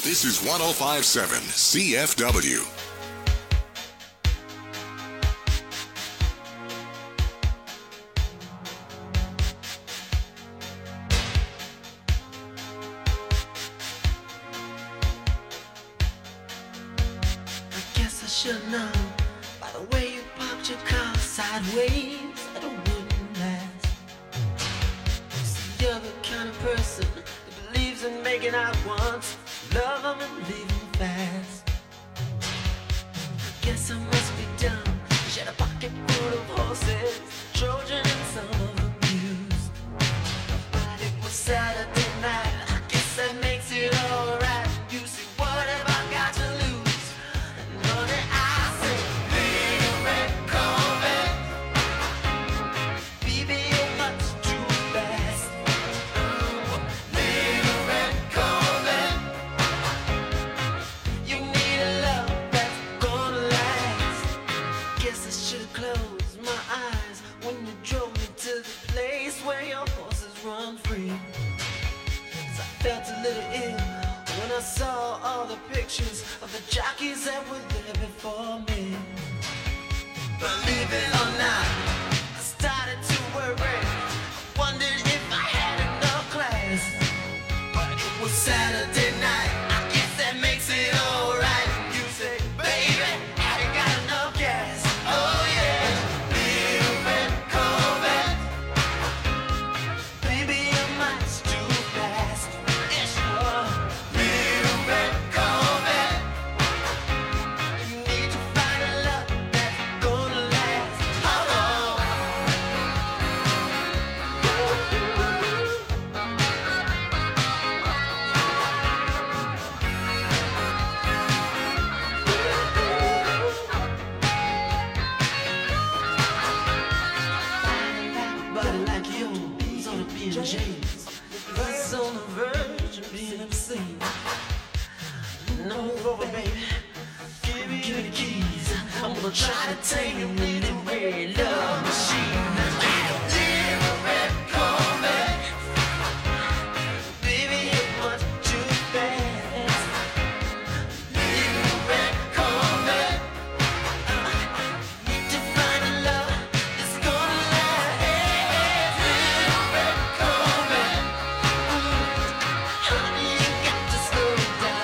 This is 105.7 CFW. Should know by the way you parked your car sideways that it wouldn't last. See, you're the kind of person that believes in making out once, love them and leave them fast. I guess I must be dumb. She had a pocket full of horses, Trojan and some of them used. But it was Saturday night, I guess that makes it alright. You see, what have I got to lose? I saw all the pictures of the jockeys that were there before me. Believe it or not, I started to worry. I wondered if I had enough class. But it was Saturday night, I guess that makes it alright. You say, baby, I ain't got enough gas. Oh yeah, little red Corvette. Baby, you're much too fast. Yes, you are. That's on the verge of being obscene. No move over, baby. Give me the keys. I'm gonna try to tame your little red love machine. Little red Corvette. Baby, you're much too fast. Little red Corvette. Need to find a love that's gonna last. Little red Corvette. Honey, you got to slow down.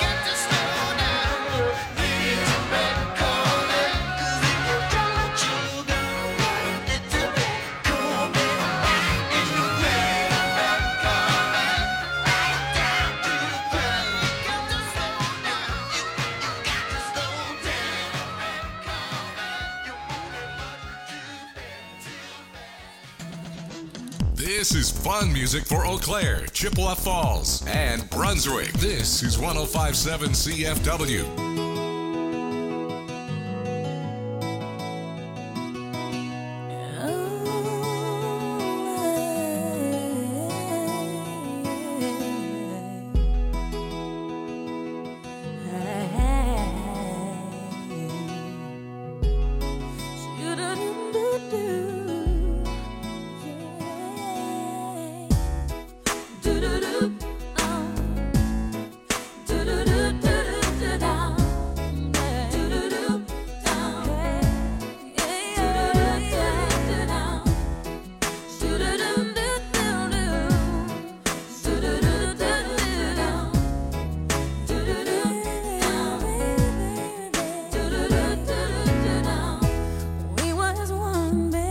Little red Corvette. 'Cause if you don't, you go. Little red Corvette. In the little red Corvette. Right down to the ground. You got to slow down. You got to slow down. Red Corvette. You're moving much too fast. This is fun music for Eau Claire, Chippewa Falls, and Brunswick. This is 105.7 CFW. We was one, baby.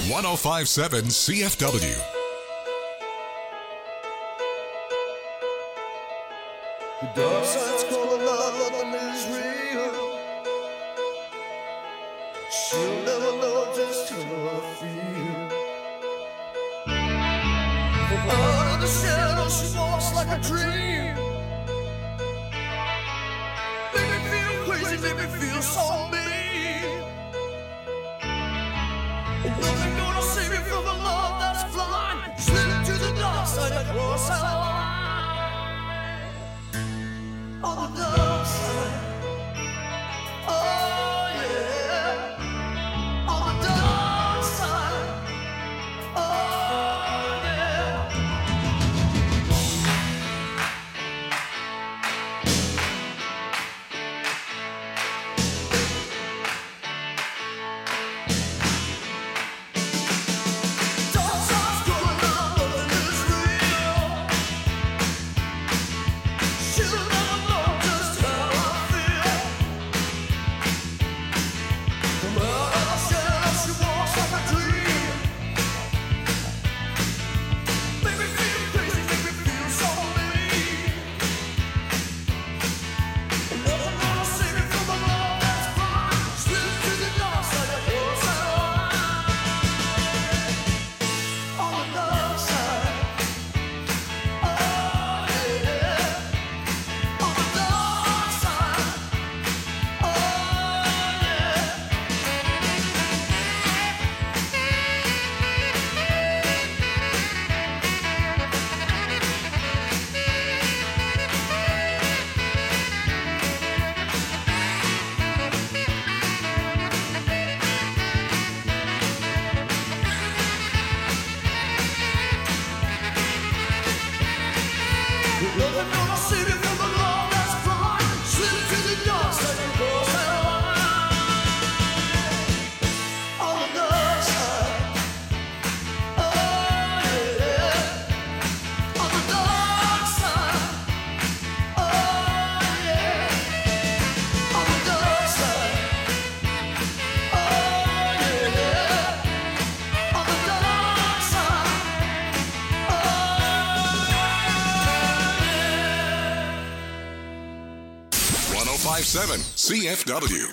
1057 CFW. The dark side's calling out, nothing is real. She'll never know just how I feel. From out of the shadow she walks like a dream. Make me feel crazy, make me feel so mean. Nothing gonna save me from the love that's blind. Slip to the dark side and cross that line. On the dark side, oh yeah. On the dark side, oh yeah. Dark side's going on, nothing is real. She'll never know just how I feel. From out of the shadow she walks like a dream. Make me feel crazy, make me feel so mean. Nothing gonna save me from the love that's blind. Slip to the dark side and cross that line. On the dark side, oh yeah. On the dark side, oh yeah. Nothing gonna save you from the love that's blind. Slip to the dark side and cross that line. On the dark side, oh yeah. On the dark side, oh yeah. On the dark side, oh yeah. On the dark side, oh yeah. 1057 CFW.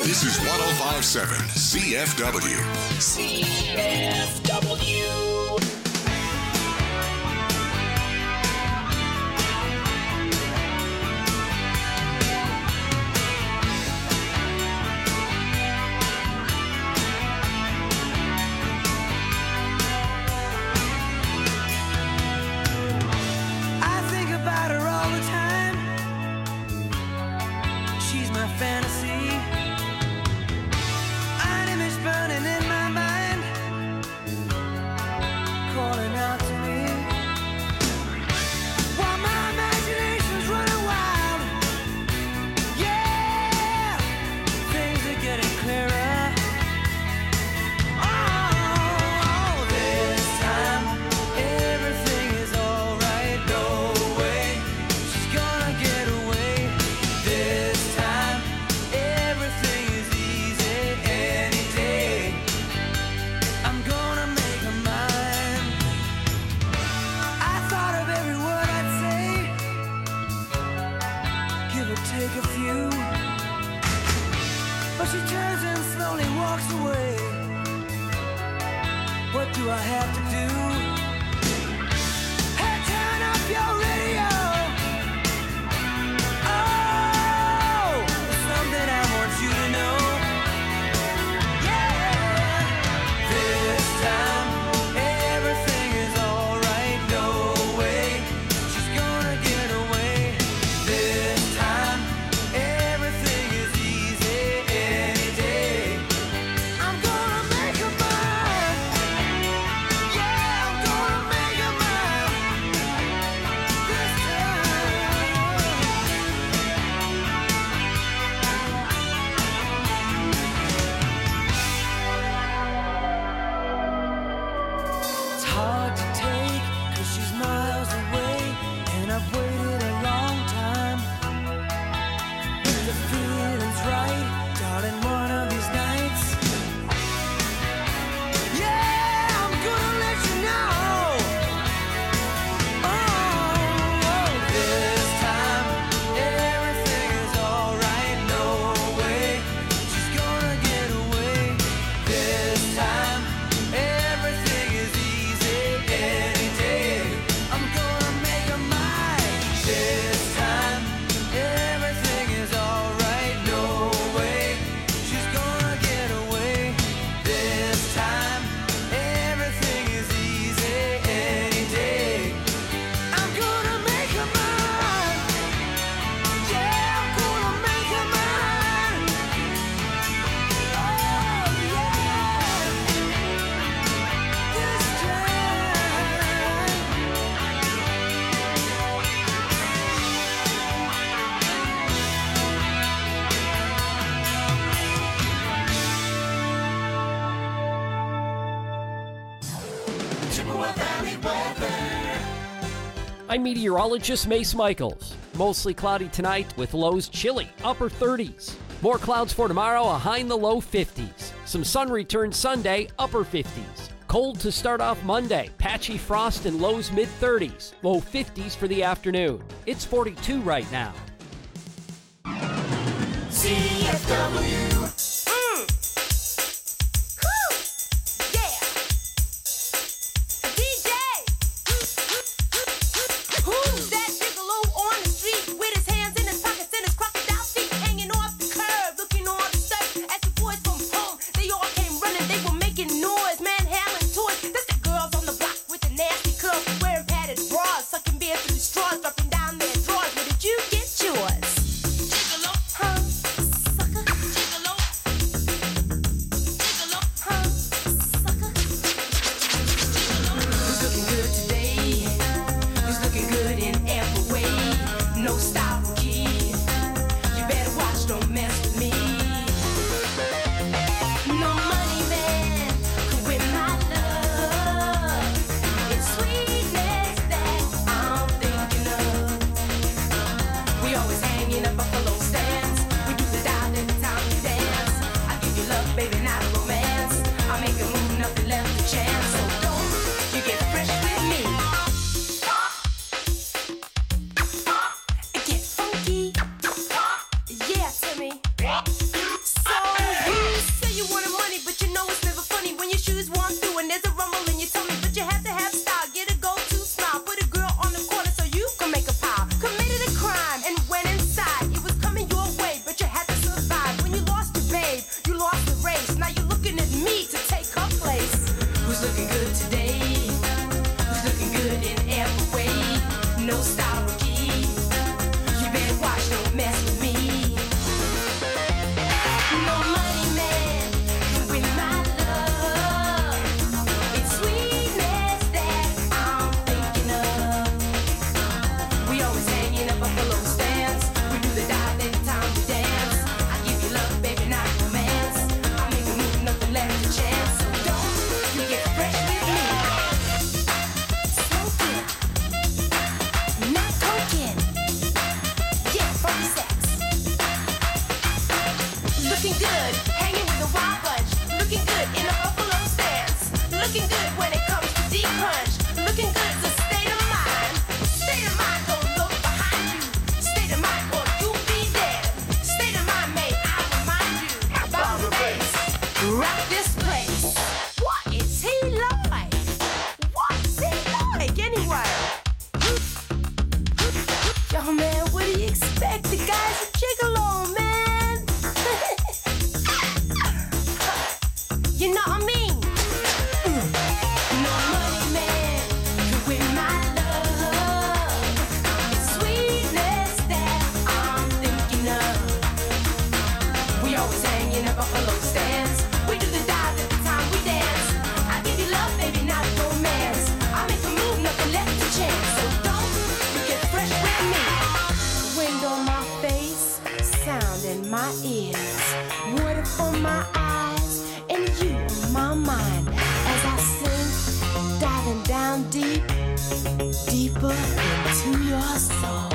This is 1057 CFW. CFW. Fantasy, an image burning in my mind, calling out to me. While my imagination's running wild, yeah, things are getting clearer. Oh, this time everything is alright. No way she's gonna get away. This time everything is easy any day. I'm gonna make her mine. I thought of every word I'd say, give or take a few, but she turns and slowly walks away. What do I have to do? Hey, turn up your radio. Oh, something I want you to know. Yeah, this time everything is alright. No way she's gonna get away. This time everything is easy any day. I'm gonna make her mine. Yeah, I'm gonna make her mine. This It's hard to take, 'cause she's miles away, and I've waited a long time. But the feeling's right, darling, one of these nights. Yeah, I'm gonna let you know. Oh, this time everything is alright. No way she's gonna get away. This time everything is easy any day. I'm gonna make her mine. This time everything is alright. No way she's gonna get away. This time everything is easy any day. I'm gonna make her mine. Yeah, I'm gonna make her mine. Oh, yeah. This I'm meteorologist Mace Michaels. Mostly cloudy tonight with lows chilly, upper 30s. More clouds for tomorrow, a high in the low 50s. Some sun returns Sunday, upper 50s. Cold to start off Monday, patchy frost and lows mid-30s. Low 50s for the afternoon. It's 42 right now. CFW. Yeah. DJ. Who's that gigolo on the street with his hands in his pockets and his crocodile feet hanging off the curb, looking all disturbed? As the boys from home, they all came running. They were making noise, man, howling toys. That's the girls on the block with the nasty curls, wearing padded bras, sucking beer through the straws, dropping down their drawers. Where did you get yours? Gigolo. Huh? my ears, water for my eyes, and you on my mind as I sink, diving down deep, deeper into your soul.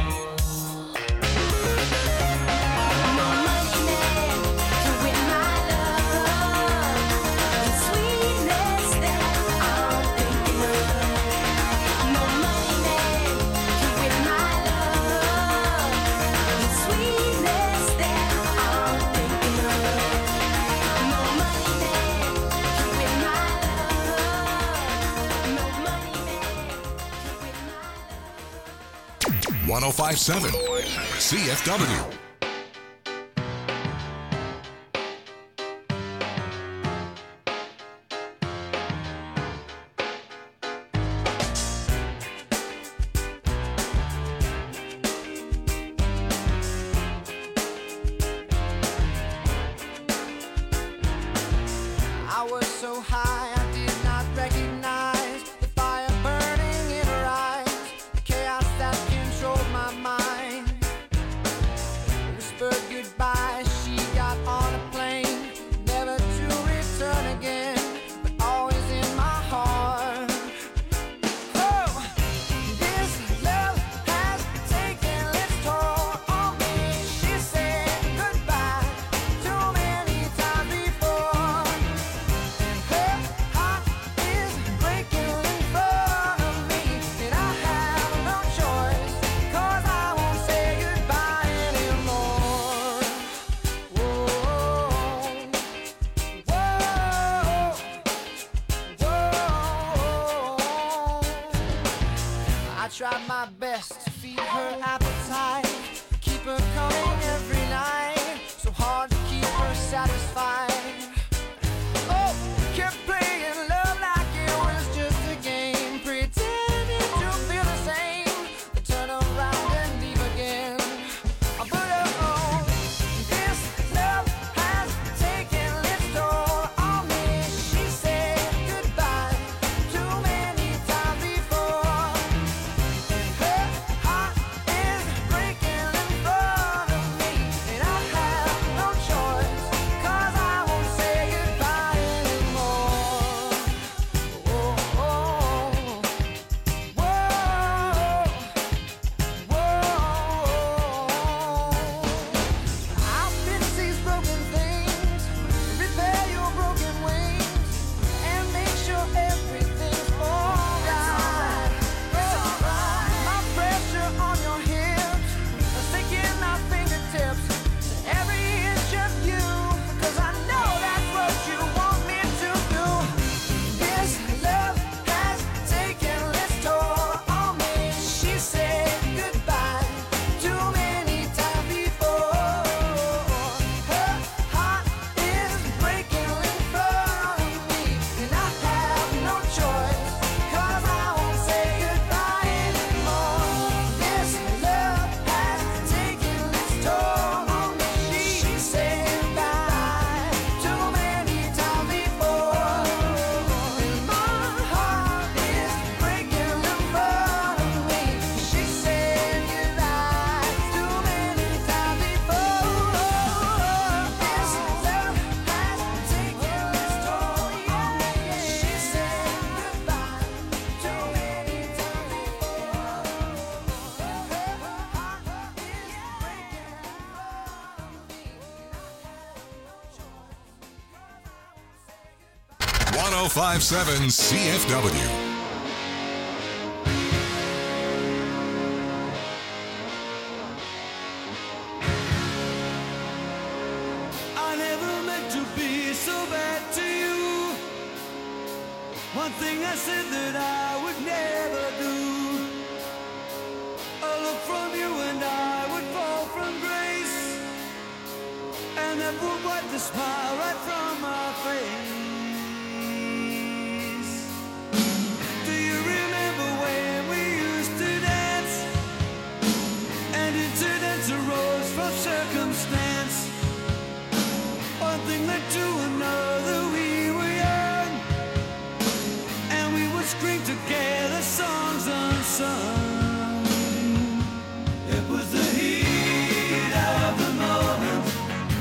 No money man can win my love, the sweetness that I'm thinking of. No money man can win my love, the sweetness that I'm thinking of. No money man can win my love. No money man can win my love. 1057 CFW. I was so high I did not recognize the fire burning in her eyes, the chaos that controlled my mind. Whispered goodbye, she got on a plane, never to return again, but always in my heart. Oh, this love has taken its toll on me. She said goodbye too many times before. Her heart is breaking in front of me, and I have no choice, 'cause I won't say goodbye anymore. Whoa, whoa, whoa. I tried my best to feed her appetite, keep her coming every night, so hard to keep her satisfied. Oh, kept playing love like it was just a game, pretending to feel the same, then turn around and leave again. But oh, this love has taken its toll on me. She said goodbye too many times before. Her heart is breaking in front of me, and I have no choice, 'cause I won't say goodbye anymore. Whoa, whoa, I'll fix these broken things, repair your broken wings, and make sure everything's alright. My pressure on your hips, sticking my fingertips to every inch of you, 'cause I know that's what you want me to do. This love has taken its toll on me. She said goodbye too many times before. Her heart is breaking in front of me, and I have no choice, 'cause I won't say goodbye anymore. This love has taken its toll on me. She said goodbye too many times before, and my heart is breaking in front of me. She said goodbye too many times before. This love has taken its toll on me. She said goodbye too many times before. Her heart is breaking in front of me. 1057 CFW. I never meant to be so bad to you. One thing I said that I would never do. A look from you and I would fall from grace, and that would wipe the smile right from my face. Do you remember when we used to dance, and incidents arose from circumstance? One thing led to another, we were young, and we would scream together songs unsung. It was the heat of the moment,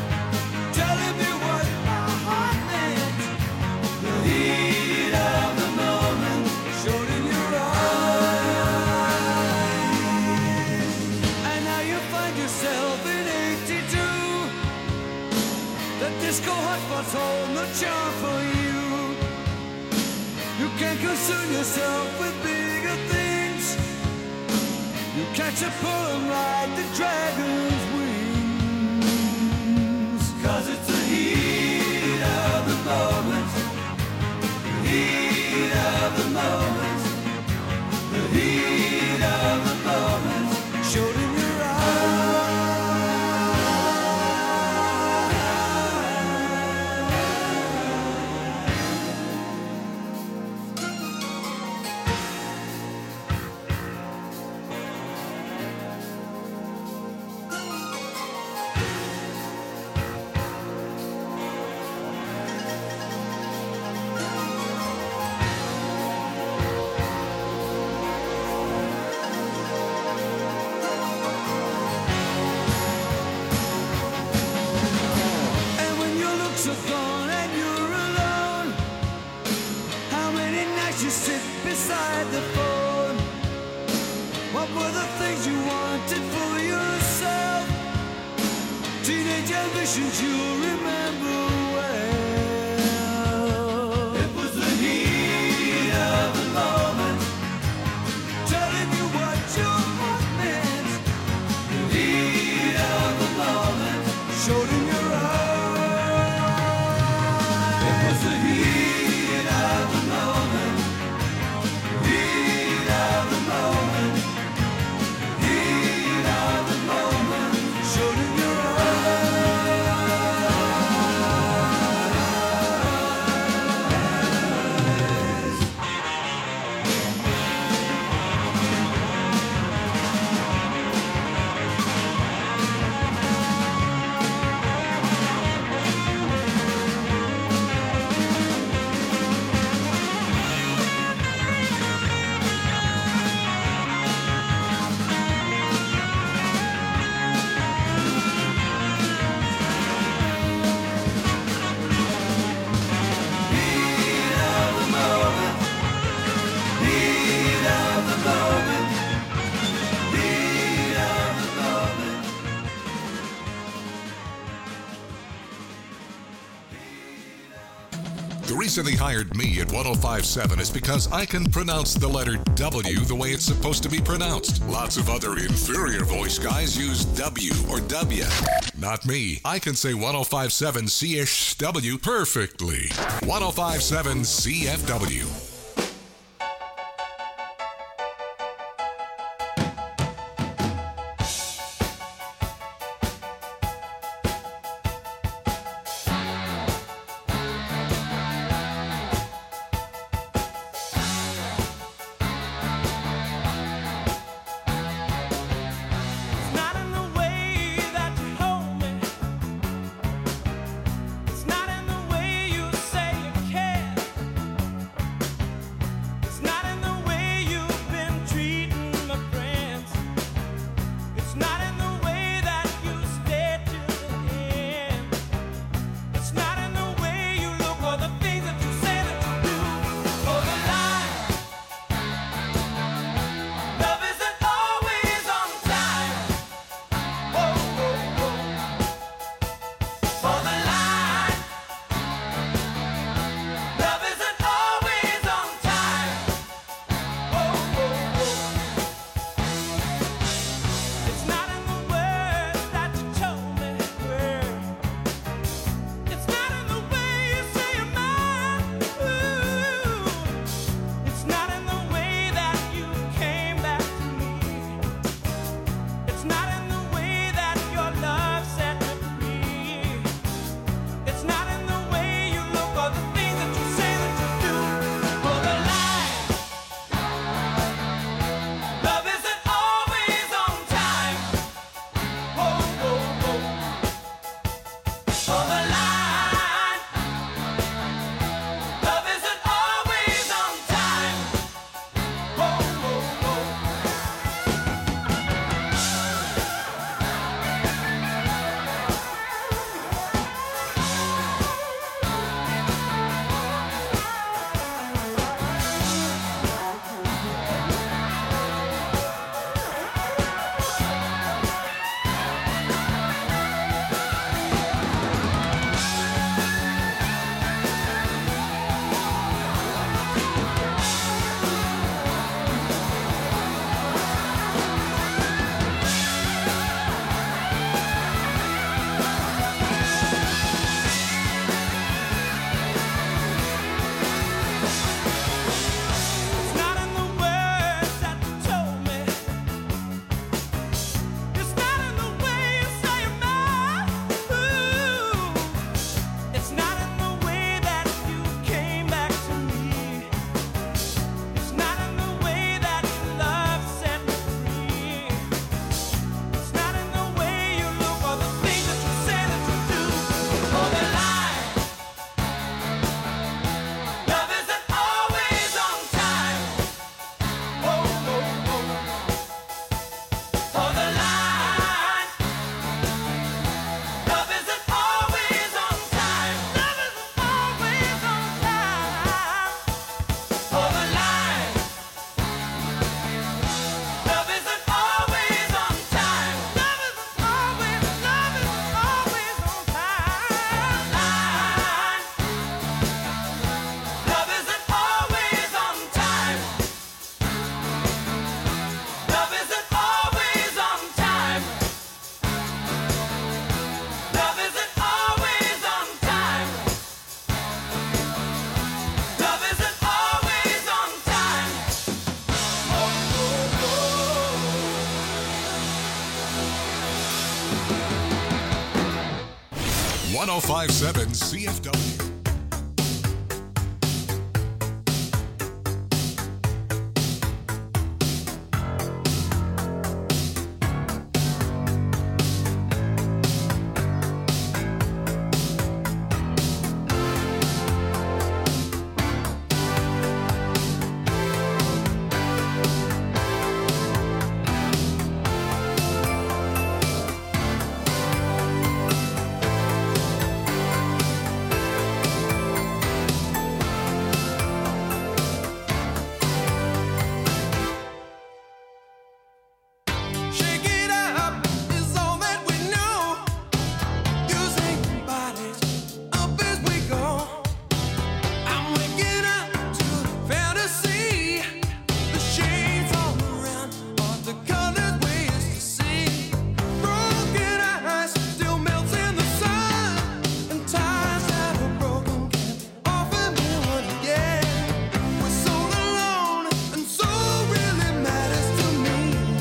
find yourself in 82. The disco hotspots hold no charm for you. You can't concern yourself with bigger things. You catch a pull and ride the dragon's wings. 'Cause it's the heat of the moment. The heat of the moment. The heat of the moment. Showed in your are gone and you're alone. How many nights you sit beside the phone? What were the things you wanted for yourself? Teenage ambitions you remember well. It was the heat of the moment, telling you what your heart meant. The heat of the moment showed in your eyes. The reason they hired me at 1057 is because I can pronounce the letter W the way it's supposed to be pronounced. Lots of other inferior voice guys use W or W. Not me. I can say 1057 CSW perfectly. 1057 CFW. 1057 CFW. Shake it up is all that we know. Using bodies up as we go. I'm waking up to fantasy. The shades all around are the colors we used to see. Broken eyes still melts in the sun, and ties that are broken can't offer me one again. We're so alone, and so really matters to me.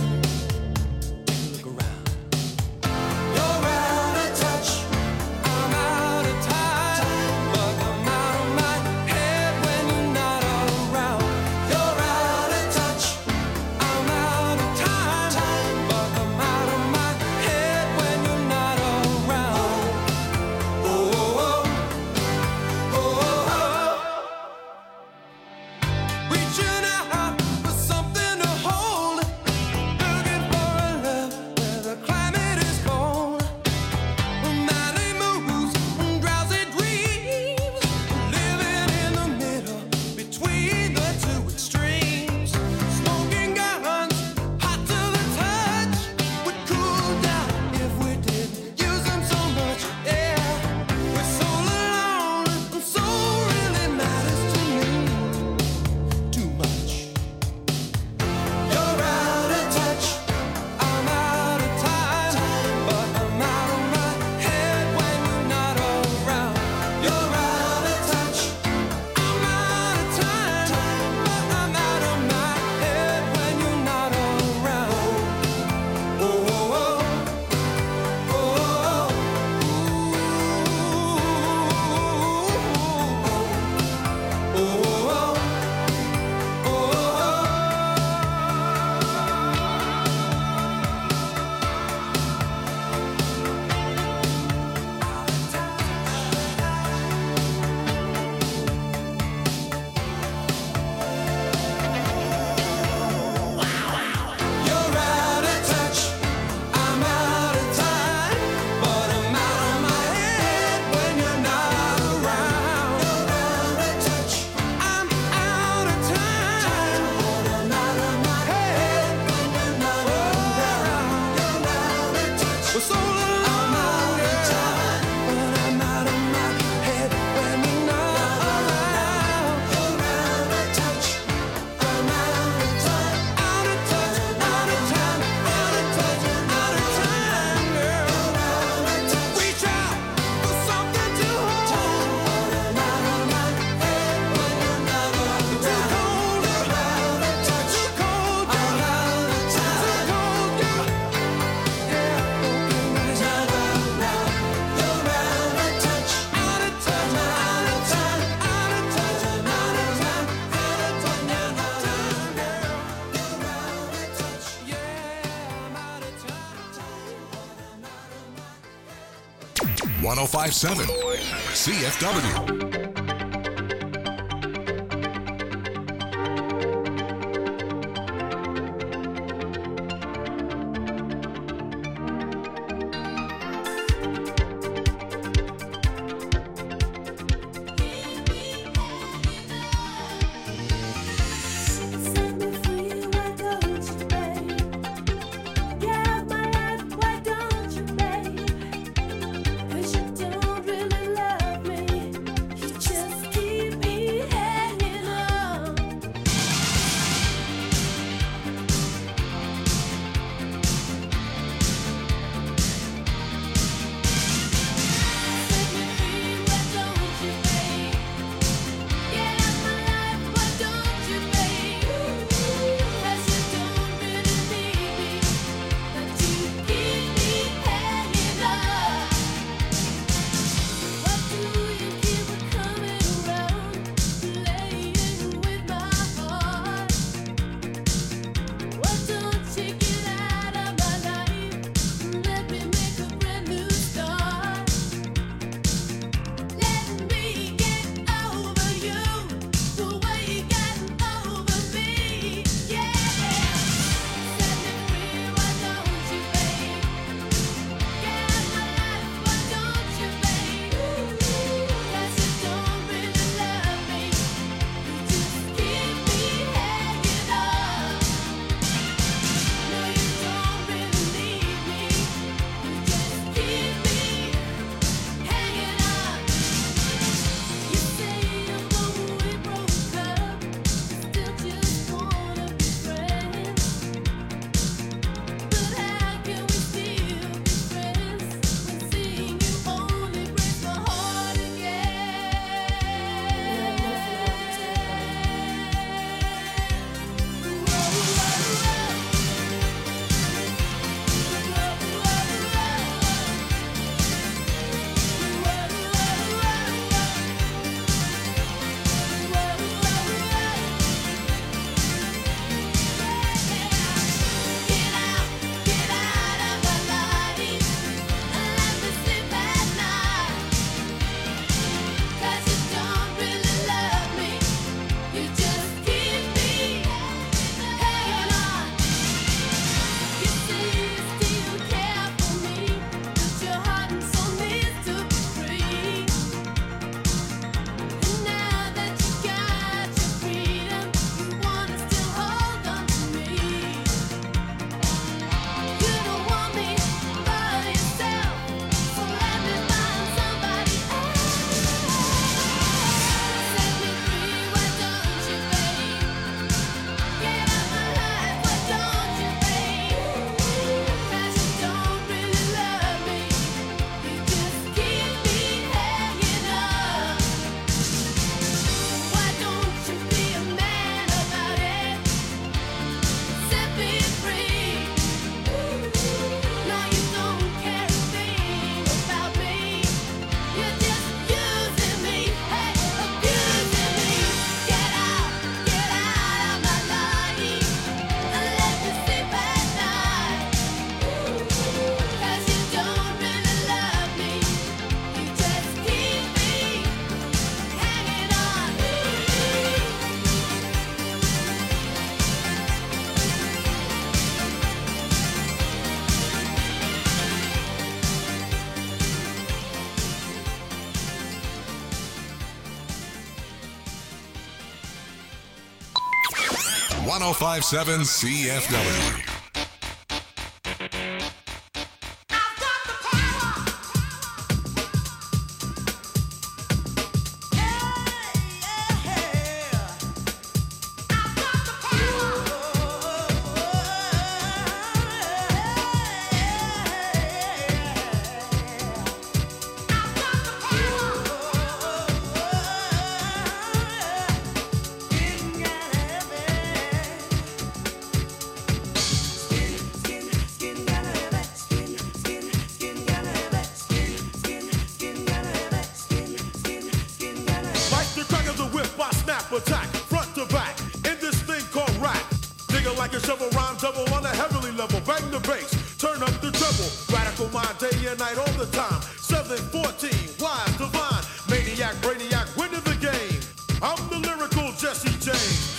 Look around. You're out of touch. I'm out of time. But I'm out of my head when you're not around. You're out of touch. I'm out of time. But I'm out of my head when you're not around. Oh, oh, oh, oh, oh. Reaching out for something to hold. Looking for a love where the climate is cold. Madly moves and drowsy dreams. Living in the middle between the two extremes. Smoking guns, hot to the touch. Would cool down if we didn't use them so much. Yeah, we're so alone, and so really matters to me. Too much. You're out of touch. I'm out of time. But I'm out of my head when you're not around. You're out of touch. I'm out of time. But I'm out of my head when you're not around. Oh, oh, oh. Oh, oh, oh. Oh, oh, You're out of touch. I'm out of time, but I'm out of my head when you're not around. You're out of touch. I'm out of time, but I'm out of my head when you're not around. You're out of touch. We're so alone. I'm out of time, but I'm out of my head when you're not around. You're out of touch. I'm out of time. Out of touch. Out of time. Out of touch. Out of time, girl. Reach out for something to hold. But I'm out of my head when you're not around. Too cold. You're out of touch. Too cold. I'm out of time. Too cold, girl. Yeah. Not around now. You're out of touch. Out of touch. Out of time. Out of touch. Out of time. Out of touch. Out of time, girl. You're out of touch. Yeah, I'm out of time. 1057 CFW. Set me free, why don't you, babe? Yeah, my life, why don't you, babe? 'Cause you don't really love me. You 1057 CFW. Like the crack of the whip, I snap attack, front to back, in this thing called rap. Nigga like a shovel, rhyme double on a heavenly level. Bang the bass, turn up the treble. Radical mind, day and night, all the time. 714, wise, divine, maniac, brainiac, winning the game. I'm the lyrical Jesse James.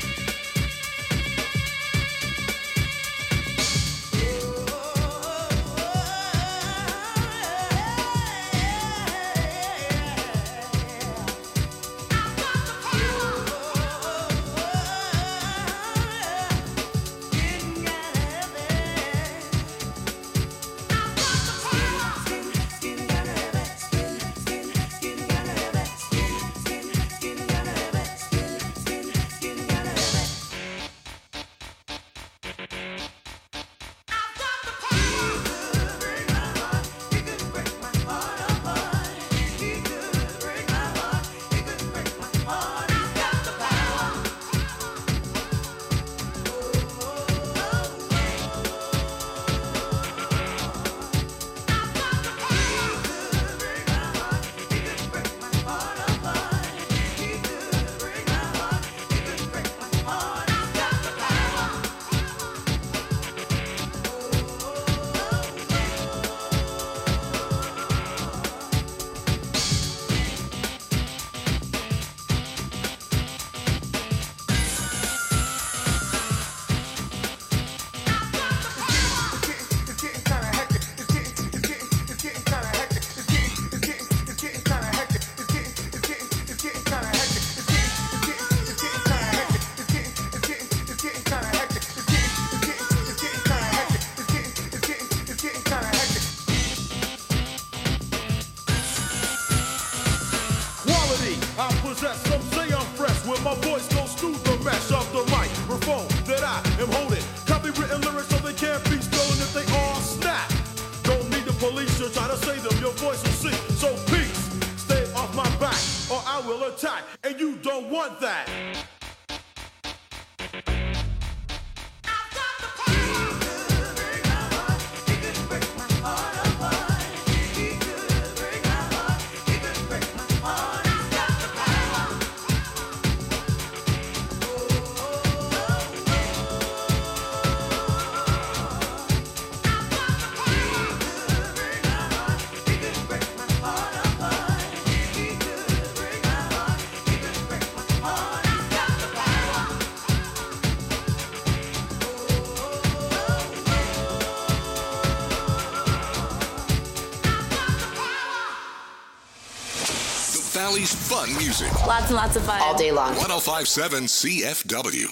I possess, some say I'm fresh. When my voice goes through the mesh of the microphone that I am holding. Copywritten lyrics so they can't be stolen if they all snap. Don't need the police to try to say them, your voice will sing. So peace, stay off my back or I will attack. And you don't want that. Valley's fun music. Lots and lots of fun. All day long. 1057 CFW.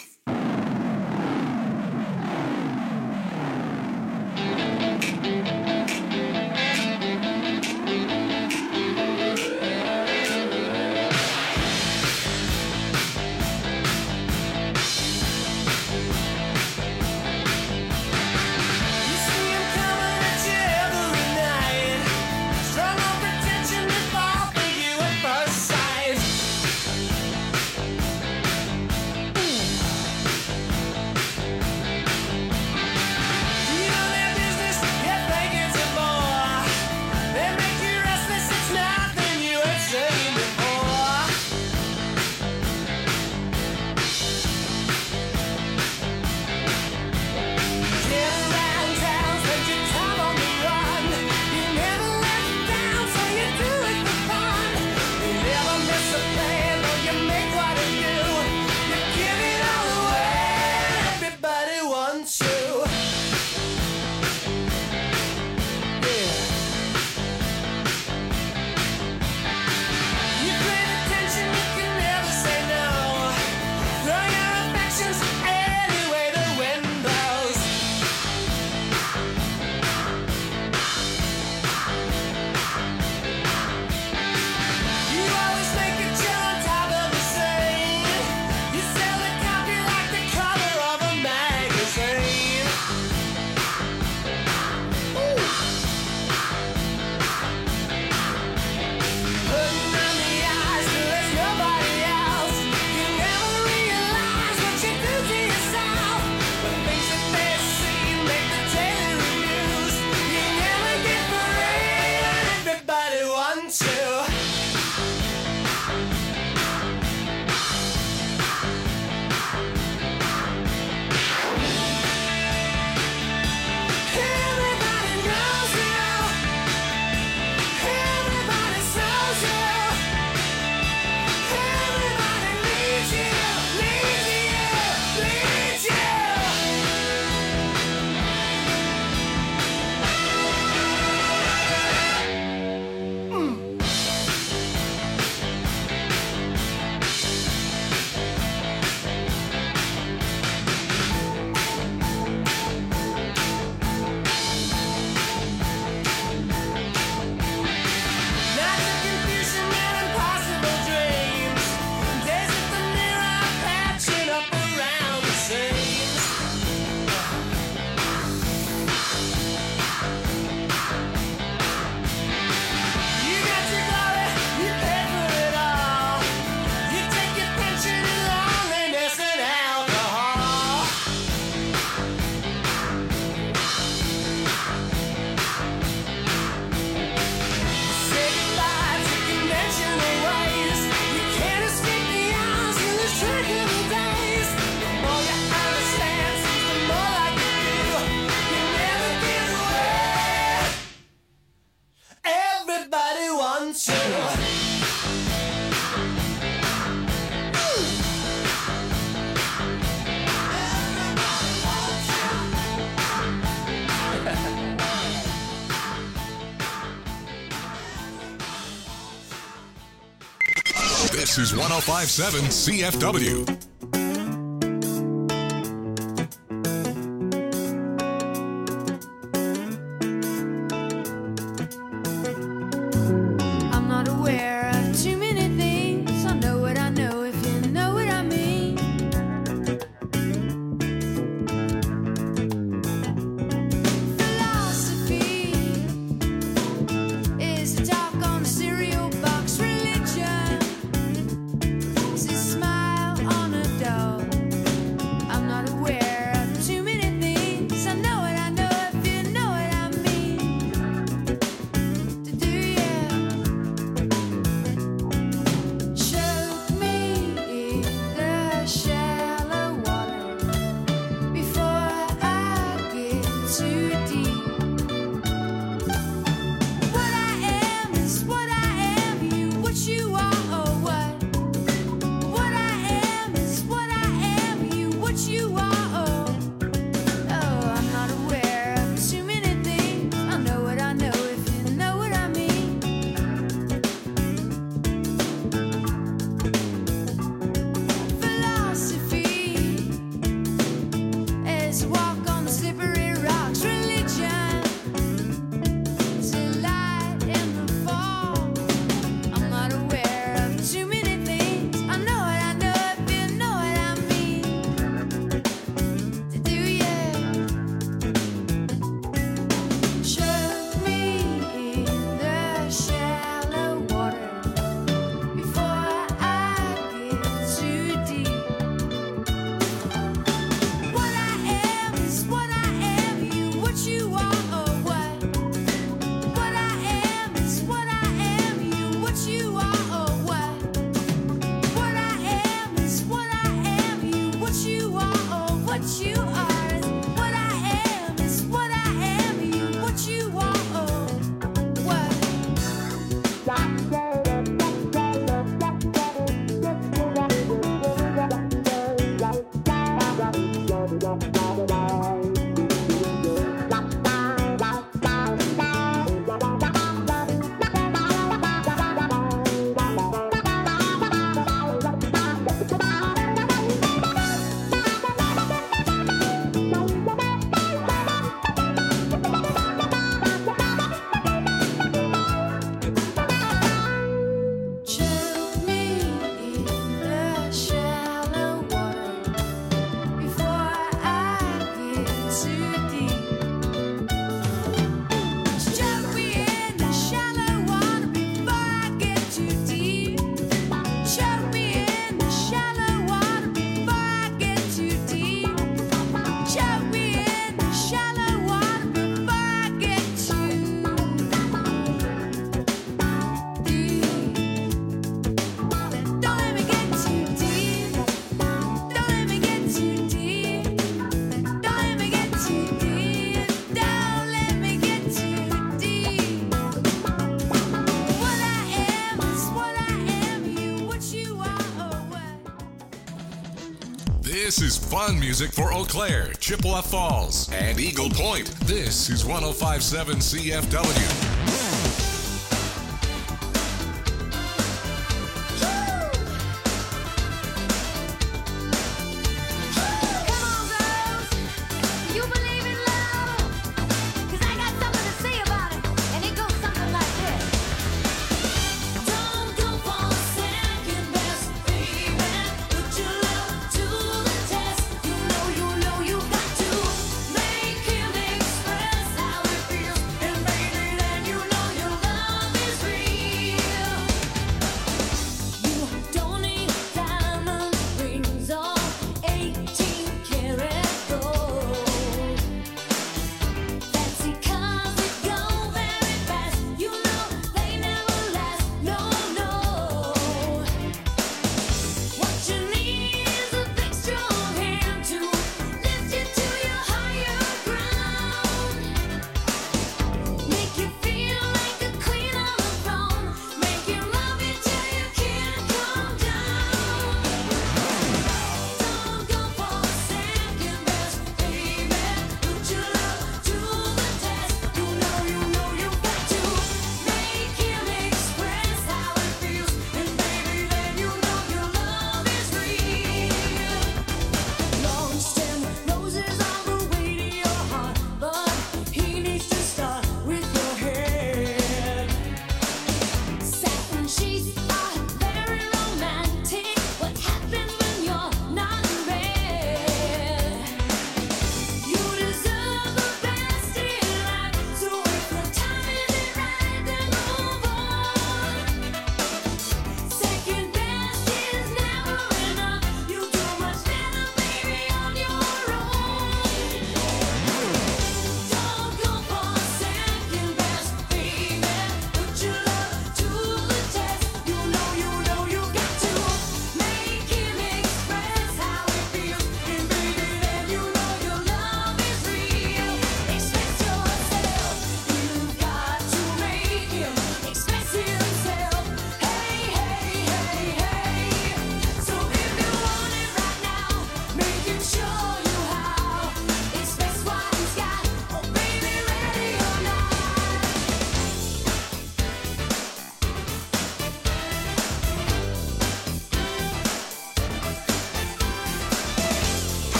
want you. This is 105.7 CFW. I'm not aware of too many things. I know what I know, if you know what I mean. Philosophy is the talk on the cereal box. Religion is a smile on a doll. I'm not aware of too many things. I know what I know, if you know what I mean. To do you choke me in the shallow water before I get too deep? What I am is what I am, you what you are or what? What I am is what I am, you what you are or oh, I'm not aware of too many things. I know what I know, if you know what I mean. Philosophy is a walk on the slippery rocks. Religion is a light in the fall. I'm not aware of too many things. I know what I know, if you know what I mean. To do you choke me in the shallow water before I get too deep? What I am is what I am, you what you are or what? What I am is what I am, you what you are or what? What I am is what I am, you what you are or what you are. What I am is what I am, you what you are or what? Choke me in the shallow water before I get too deep. Choke me in the shallow water before I get too deep. Choke me in the shallow water before I get too deep. Choke me in the shallow water before I get too deep. Don't let me get too deep. Don't let me get too deep. Don't let me get too deep. Don't let me get too deep. What I am is what I am, you what you are or what? This is fun music for Eau Claire, Chippewa Falls, and Eagle Point. This is 105.7 CFW.